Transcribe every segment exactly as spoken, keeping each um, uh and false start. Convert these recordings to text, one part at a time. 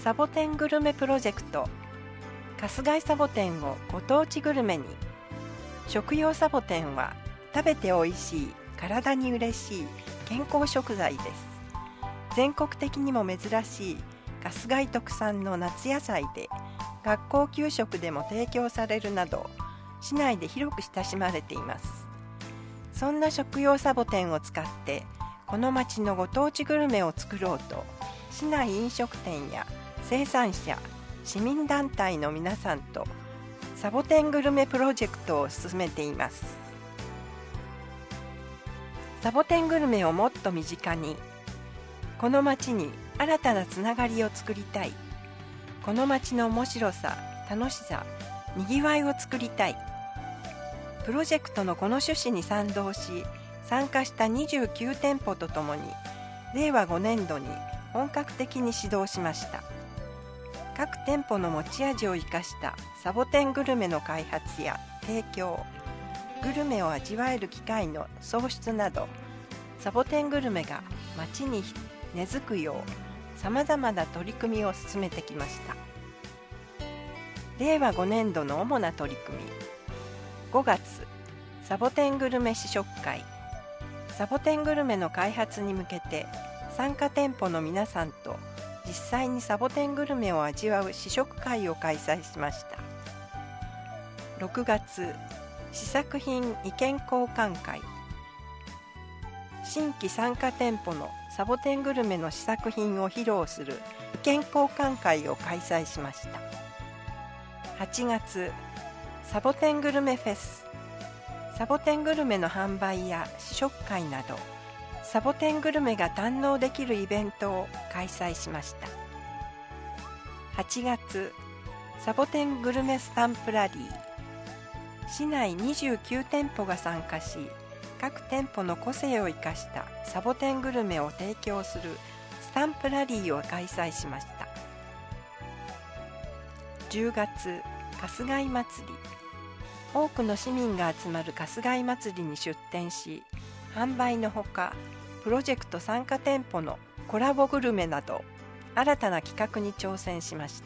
サボテングルメプロジェクト、春日井サボテンをご当地グルメに。食用サボテンは食べておいしい、体に嬉しい健康食材です。全国的にも珍しい春日井特産の夏野菜で、学校給食でも提供されるなど市内で広く親しまれています。そんな食用サボテンを使ってこの町のご当地グルメを作ろうと、市内飲食店や生産者、市民団体の皆さんとサボテングルメプロジェクトを進めています。サボテングルメをもっと身近に、この町に新たなつながりを作りたい、この町の面白さ、楽しさ、にぎわいを作りたい。プロジェクトのこの趣旨に賛同し参加したにじゅうきゅうてんぽとともに、れいわごねんどに本格的に始動しました。各店舗の持ち味を生かしたサボテングルメの開発や提供、グルメを味わえる機会の創出など、サボテングルメが街に根付くようさまざまな取り組みを進めてきました。れいわごねんどの主な取り組み。ごがつ、サボテングルメ試食会。サボテングルメの開発に向けて参加店舗の皆さんと実際にサボテングルメを味わう試食会を開催しました。ろくがつ、試作品意見交換会。新規参加店舗のサボテングルメの試作品を披露する意見交換会を開催しました。はちがつ、サボテングルメフェス。サボテングルメの販売や試食会など、サボテングルメが堪能できるイベントを開催しました。はちがつ、サボテングルメスタンプラリー。市内にじゅうきゅうてんぽが参加し、各店舗の個性を生かしたサボテングルメを提供するスタンプラリーを開催しました。じゅうがつ、春日井祭り。多くの市民が集まる春日井祭りに出店し、販売のほか、プロジェクト参加店舗のコラボグルメなど新たな企画に挑戦しました。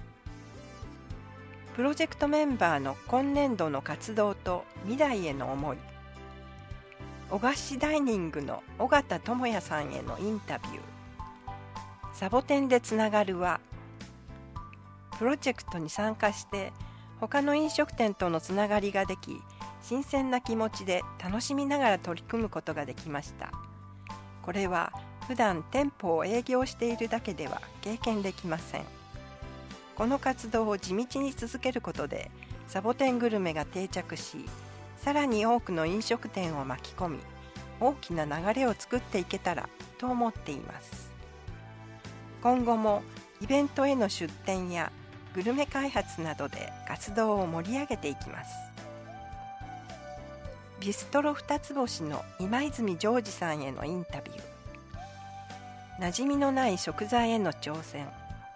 プロジェクトメンバーの今年度の活動と未来への思い。お菓子ダイニングの尾形智也さんへのインタビュー。サボテンでつながる輪。プロジェクトに参加して他の飲食店とのつながりができ、新鮮な気持ちで楽しみながら取り組むことができました。これは普段店舗を営業しているだけでは経験できません。この活動を地道に続けることでサボテングルメが定着し、さらに多くの飲食店を巻き込み、大きな流れを作っていけたらと思っています。今後もイベントへの出店やグルメ開発などで活動を盛り上げていきます。ビストロ二つ星の今泉ジョージさんへのインタビュー。馴染みのない食材への挑戦。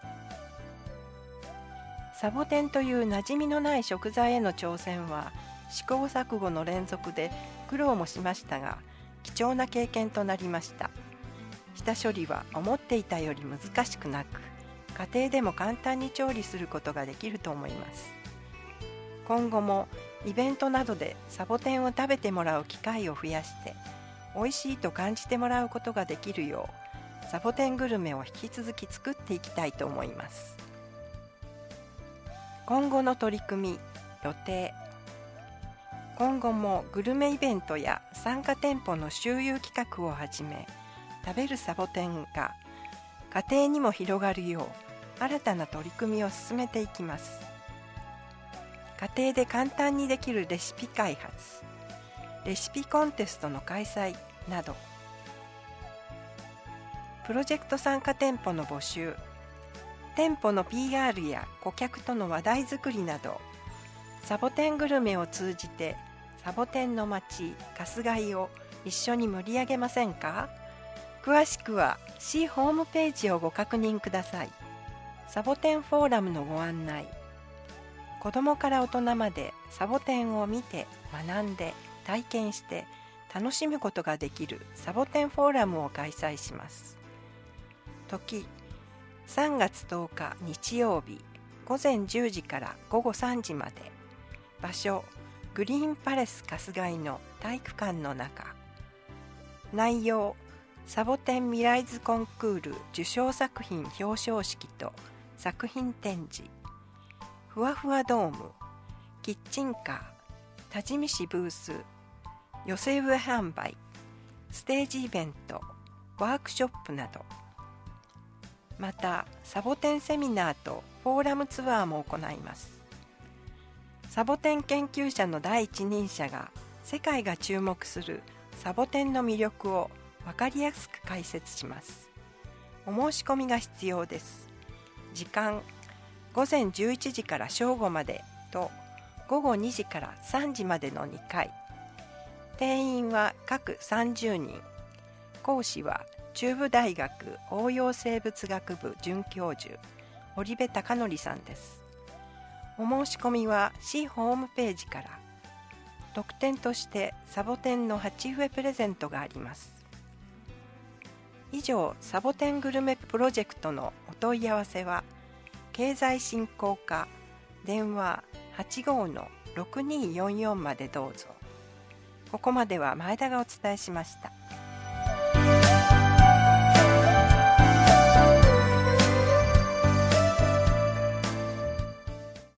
サボテンという馴染みのない食材への挑戦は試行錯誤の連続で苦労もしましたが、貴重な経験となりました。下処理は思っていたより難しくなく、家庭でも簡単に調理することができると思います。今後もイベントなどでサボテンを食べてもらう機会を増やして、美味しいと感じてもらうことができるよう、サボテングルメを引き続き作っていきたいと思います。今後の取り組み、予定。今後もグルメイベントや参加店舗の周遊企画をはじめ、食べるサボテンが家庭にも広がるよう新たな取り組みを進めていきます。家庭で簡単にできるレシピ開発、レシピコンテストの開催など、プロジェクト参加店舗の募集、店舗の ピーアール や顧客との話題作りなど、サボテングルメを通じてサボテンの街春日井を一緒に盛り上げませんか？詳しくは市ホームページをご確認ください。サボテンフォーラムのご案内。子どもから大人までサボテンを見て学んで体験して楽しむことができるサボテンフォーラムを開催します。時さんがつとおか日曜日ごぜんじゅうじからごごさんじまで。場所グリーンパレス春日井の体育館の中。内容サボテン未来図コンクール受賞作品表彰式と作品展示。ふわふわドーム、キッチンカー、多治見市ブース、寄せ植え販売、ステージイベント、ワークショップなど。またサボテンセミナーとフォーラムツアーも行います。サボテン研究者の第一人者が世界が注目するサボテンの魅力を分かりやすく解説します。お申し込みが必要です。時間ごぜんじゅういちじから正午までとごごにじからさんじまでのにかい。定員は各さんじゅうにん。講師は中部大学応用生物学部准教授堀部貴則さんです。お申し込みは市ホームページから。特典としてサボテンの鉢植えプレゼントがあります。以上、サボテングルメプロジェクトのお問い合わせは経済振興課電話 はちごーのろくにーよんよん までどうぞ。ここまでは前田がお伝えしました。